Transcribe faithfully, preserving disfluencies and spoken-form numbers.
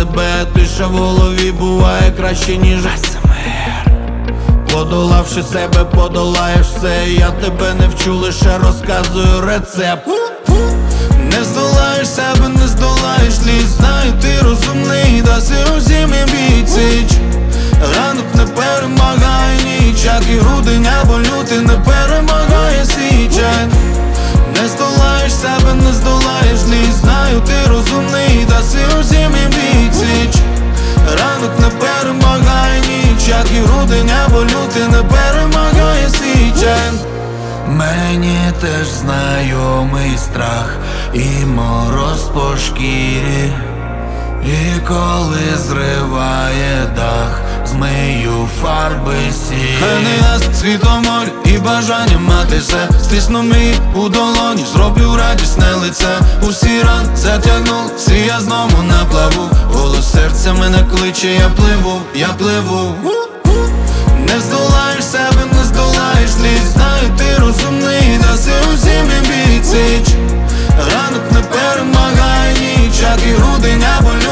себе, тиша в голові буває краще, ніж АСМР. Подолавши себе, подолаєш все. Я тебе не вчу, лише розказую рецепт. Не здолаєш себе, не здолаєш ліс. Знаю, ти розумний, даси усім і бійцич. Ранок не перемагає ніч, як і грудень або лютий не перемагає січень. Не здолаєш себе, не здолаєш ліс. Знаю, ти розумний, даси усім і бійцич. Ранок не перемагає ніч, як і грудень або лютий не перемагає січень. Мені теж знайомий страх і мороз по шкірі. І коли зриває дах, змию фарби сірі. Хай не ясне світломоль і бажання мати все. Стисну мій у долоні, зроблю радісне лице. Усі ран затягнув, всі я знову на плаву. Голос серця мене кличе, я пливу, я пливу. Не здолаєш себе, не здолаєш ліс. Знаю, ти розумний, даси усім і бійцич. Ранок не перемагає ніч, як і грудень або